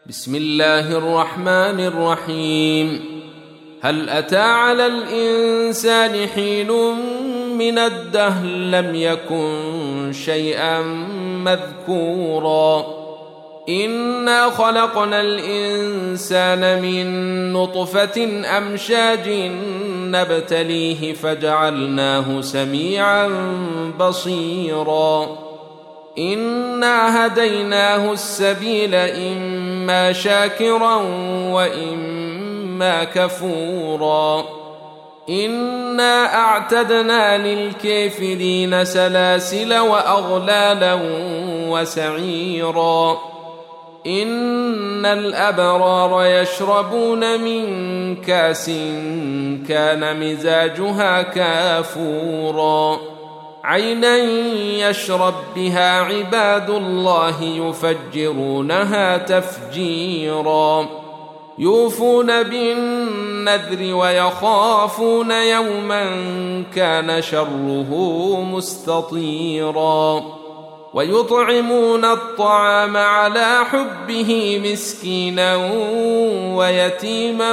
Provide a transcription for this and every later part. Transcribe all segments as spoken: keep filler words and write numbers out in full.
بسم الله الرحمن الرحيم. هل أتى على الإنسان حين من الدهر لم يكن شيئا مذكورا إنا خلقنا الإنسان من نطفة أمشاج نبتليه فجعلناه سميعا بصيرا إنا هديناه السبيل إما شاكرا وإما كفورا إنا أعتدنا للكافرين سلاسل وأغلالا وسعيرا إن الأبرار يشربون من كاس كان مزاجها كافورا عينا يشرب بها عباد الله يفجرونها تفجيرا يوفون بالنذر ويخافون يوما كان شره مستطيرا ويطعمون الطعام على حبه مسكينا ويتيما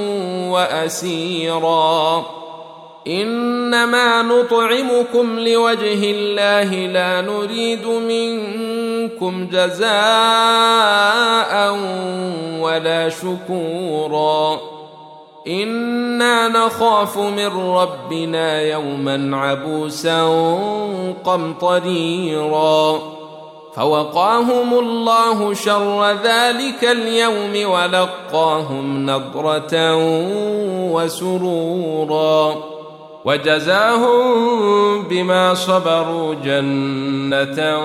وأسيرا إنما نطعمكم لوجه الله لا نريد منكم جزاء ولا شكورا إنا نخاف من ربنا يوما عبوسا قمطريرا فوقاهم الله شر ذلك اليوم ولقاهم نضرة وسرورا وجزاهم بما صبروا جنة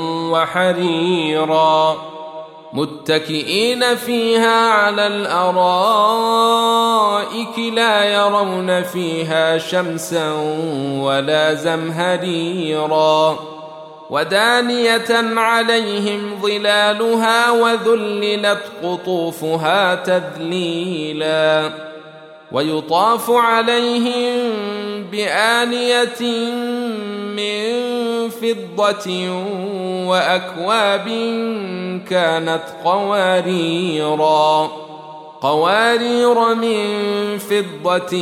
وحريرا متكئين فيها على الأرائك لا يرون فيها شمسا ولا زمهريرا ودانية عليهم ظلالها وذللت قطوفها تذليلا ويطاف عليهم بآنية من فضة وأكواب كانت قواريرا قوارير من فضة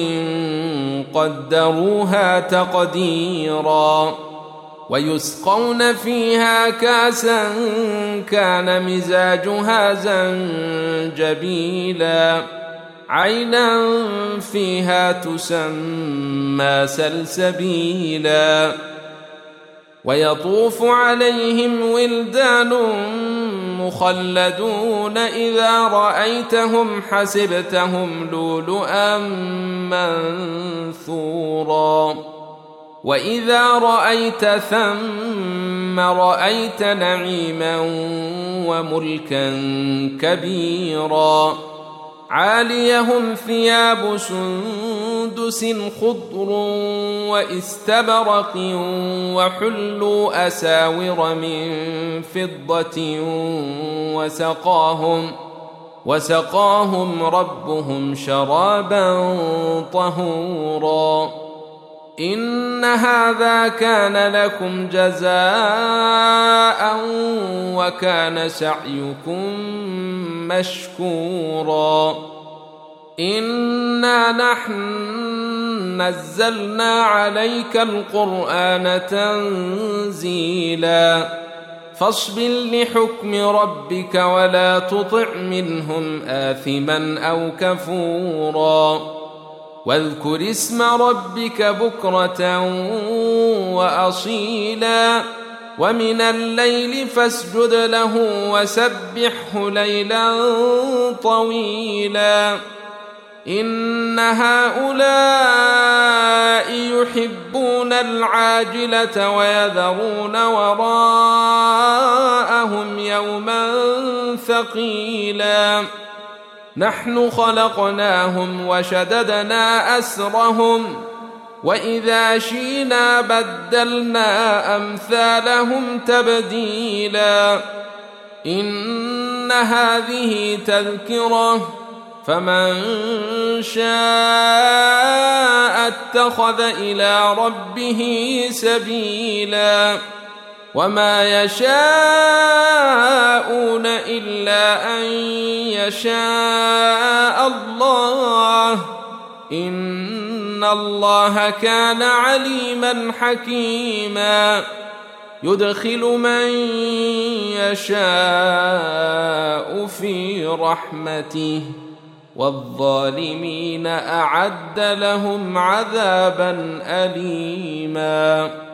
قدروها تقديرا ويسقون فيها كاسا كان مزاجها زنجبيلا عينا فيها تسمى سلسبيلا ويطوف عليهم ولدان مخلدون إذا رأيتهم حسبتهم لؤلؤا منثورا وإذا رأيت ثم رأيت نعيما وملكا كبيرا عاليهم ثياب سندس خضر واستبرق وحلوا أساور من فضة وسقاهم وسقاهم ربهم شرابا طهورا إن هذا كان لكم جزاء وكان سعيكم مشكورا إنا نحن نزلنا عليك القرآن تنزيلا فاصبر لحكم ربك ولا تطع منهم آثما أو كفورا واذكر اسم ربك بكرة وأصيلا ومن الليل فاسجد له وسبحه ليلا طويلا إن هؤلاء يحبون العاجلة ويذرون وراءهم يوما ثقيلا نحن خلقناهم وشددنا أسرهم وإذا شئنا بدلنا أمثالهم تبديلا إن هذه تذكرة فمن شاء اتخذ إلى ربه سبيلا وما يشاءون إلا أن يشاء الله، إن الله كان عليما حكيما. يدخل من يشاء في رحمته، والظالمين أعد لهم عذابا أليما.